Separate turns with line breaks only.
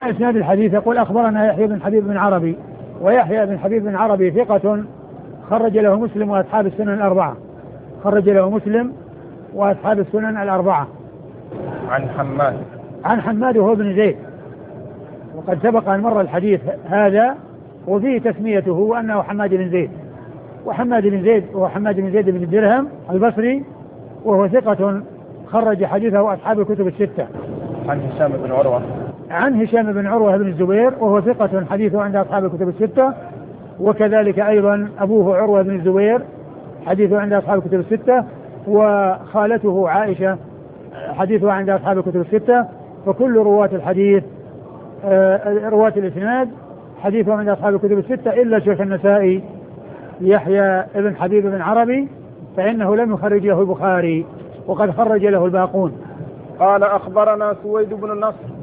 إسناد الحديث يقول أخبرنا يحيى بن حبيب بن عربي، ويحيى بن حبيب بن عربي ثقة خرج له مسلم وأصحاب السنن الأربعة. خرج له مسلم وأصحاب السنن الأربعة. عن حماد وهو بن زيد، وقد سبق أن مر الحديث هذا وفيه تسميته وأنه حماد بن زيد. وحماد بن زيد هو حماد بن زيد بن الدرهم البصري، وهو ثقة خرج حديثه أصحاب الكتب الستة. عن هشام بن عروة بن الزبير، وهو ثقة حديثه عند أصحاب الكتب الستة. وكذلك أيضا أبوه عروة بن الزبير حديثه عند أصحاب الكتب الستة، وخالته عائشة حديثه عند أصحاب الكتب الستة. فكل رواة الحديث رواة الإسناد حديثه عند أصحاب الكتب الستة إلا شيخ النسائي يحيى بن حبيب بن عربي، فإنه لم يخرج له البخاري وقد خرج له الباقون.
قال أخبرنا سويد بن النصر